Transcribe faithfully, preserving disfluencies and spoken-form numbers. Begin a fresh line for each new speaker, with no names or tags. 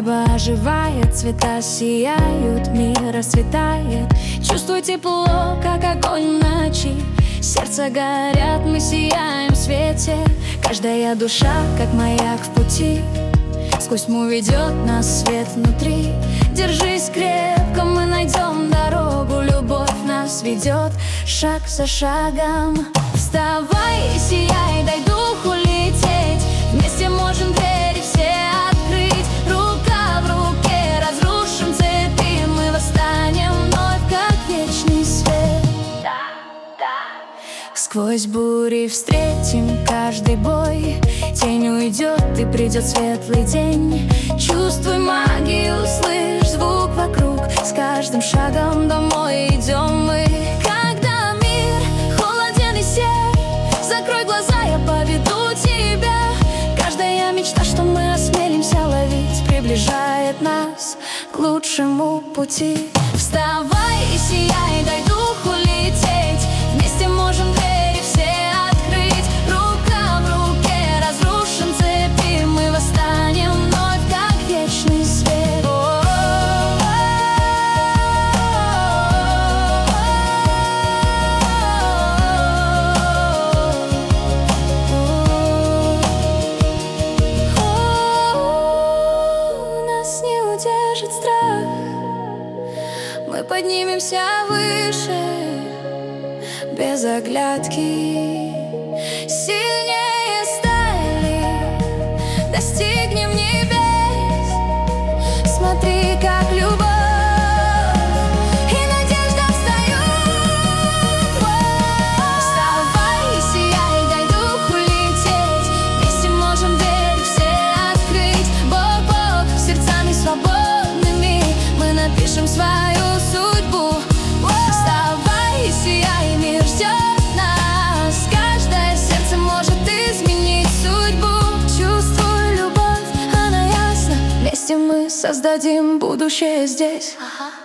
Небо оживает, цвета сияют, мир расцветает. Чувствую тепло, как огонь в ночи. Сердца горят, мы сияем в свете. Каждая душа, как маяк в пути. Сквозь тьму ведет нас свет внутри. Держись крепко, мы найдем дорогу. Любовь нас ведет шаг за шагом. Вставай и сияй, дай духу лететь. Вместе можем двери все открыть. Рука в руке, разрушим цепи. Мы восстанем вновь, как вечный свет. Сквозь бури встретим каждый бой. Тень уйдет и придет светлый день. Чувствуй магию, слышь звук вокруг. С каждым шагом домой идем мы. Когда мир холоден и сер, закрой глаза, я поведу тебя. Каждая мечта, что мы осмелимся ловить, приближает нас к лучшему пути. Вставай и сияй, дай духу лететь. Вместе можем двери все открыть. Рука в руке, разрушим цепи. Мы восстанем вновь, как вечный свет. Нас не удержит страх. Мы поднимемся выше, без оглядки, сильнее стали, достигнем небес. Смотри, как любовь и надежда встают. Вставай и сияй, дай духу лететь. Вместе можем двери все открыть. Бог, Бог, сердцами свободными мы напишем свою судьбу. Вставай и сияй, мир ждет нас. Каждое сердце может изменить судьбу. Чувствую любовь, она ясна. Вместе мы создадим будущее здесь. Ага.